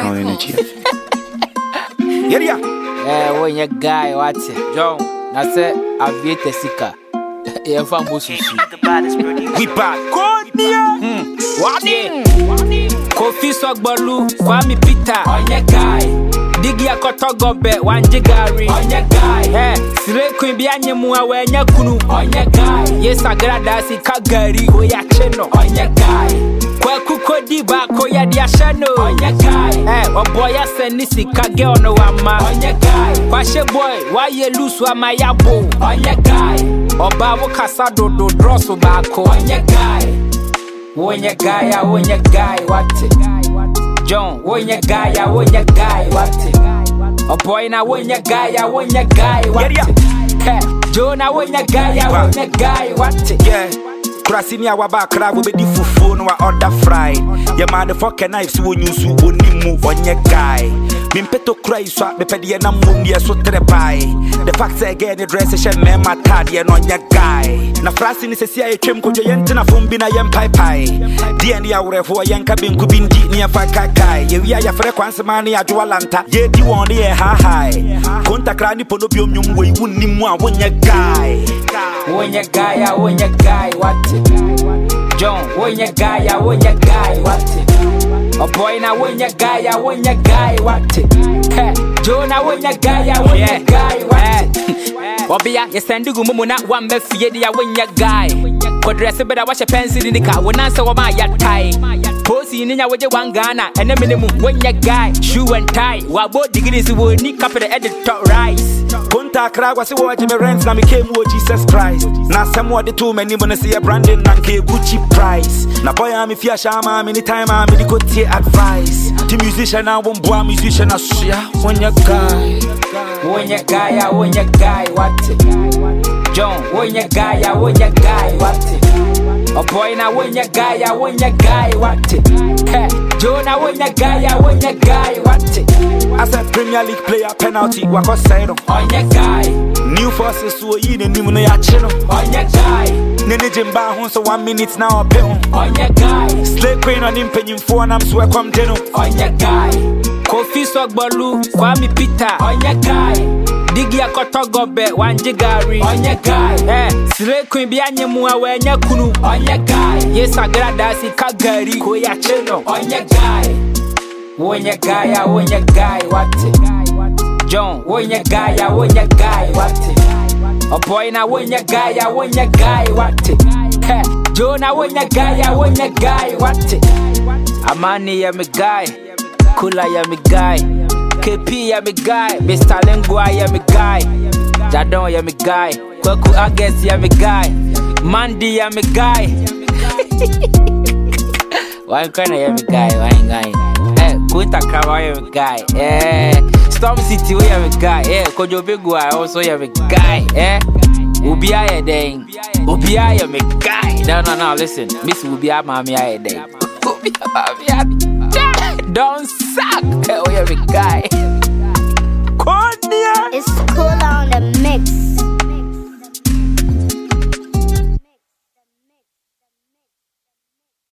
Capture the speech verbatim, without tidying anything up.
now energy. Yeah, eh, when you guy, what's it? John, that's it. Aviate Sika. Yeah, from Busushi. we back. Hmm. What? Kofi Sogbalu, Kwame Peter. On your guy. Digi ya kotogobe, wanjigari. On your guy. Eh, sile kuimbianye muwa wenye kunu. On your guy. Yes, agrada si kagari. Oya cheno. On your guy. Kwa kuko diba koya diashano. On your guy. Eh, waboya senisi kage ono wama. On your guy. Kwa she boy, waye lusu wa mayabo. On your guy. Oba wukasa dodo drosu bako. On your guy. When your guy, I when your guy, what it? John, when your guy, I when your guy, what it? A boy, now when your guy, I when your guy, what it? Hey, John, I when your guy, I when your guy, what it? Yeah. Krasinia wabakra will be the fufu no order fried. Your motherfucking knives will use you only move on your guy. Mimpeto cry swap me pedia na mundi so trepai. The fact again the dress is man my tad on your guy. Na frasini se sia etwem kodwo yente na fombi na yem pai pai. Die ne awrefo yenka benku bindi ne afa kakai. Ye wi ya fre kwansema ne adwo lanta. Ye di won ne ha hai. Kontakra ni pono biom nyum we wunnim a wonya guy. When your guy, I when your guy, what it? John, when your guy, I when your guy, what it? A boy, now when your guy, I when your guy, what it? Hey, John, I when your guy, I when your guy, what it? Obia, you send you mumu na one me fiedi, I when your guy. For dress better wash a pencil in the car, when answer what my yacht tie. Posing in your way, one Ghana, and a minimum when your guy, shoe and tie. While both degrees will nick up the edit top rise. Kontakra was watching me rents, now me came with Jesus Christ. Now somewhat the two many wanna see a branding and Gucci price. Now boy I'm if you shama many time I'm in the good advice. The musician I won't boy musician I share when your guy. When your guy, I when your guy, what it? John, when your guy, I when your guy, what it? A boy now when your guy, I when your guy, what it? Hey, John, I when your guy, I when your guy, what it? As a Premier League player, penalty, wako side on your guy. New forces to a yin and you ya channel on your guy. Nene Jimba hon so one minute now a pen on your guy. Slave queen on him penning four and I'm so come deno on your guy. Kofi Sogbalu, Kwame Peter on your guy. Digi ya kotogobe, wanjigari on your guy. Eh, sile kuimbianye muwa wenye kunu on your guy. Yes, agrada si kagari koya cheno on your guy. When your guy, I when your guy, what it? John, when your guy, I when your guy, what it? A boy, now when your guy, I when your guy, what it? Hey, John, I when your guy, I when your guy, what it? Amani, ya me guy. Kula, ya me guy. K P, ya me guy. Mister Lengua, ya me guy. Jadon, ya me guy. Kwaku Agnes, ya me guy. Mandy, ya me guy. Why can't I have a guy? Why guy? Eh, Kunta Krawa have a guy. Eh, Storm City we have a guy. Eh, Kojo Bigua also have a guy. Eh, Ubia a day. Ubia have a guy. No, no, no. Listen, Miss Ubia, mommy, I a day. Don't suck.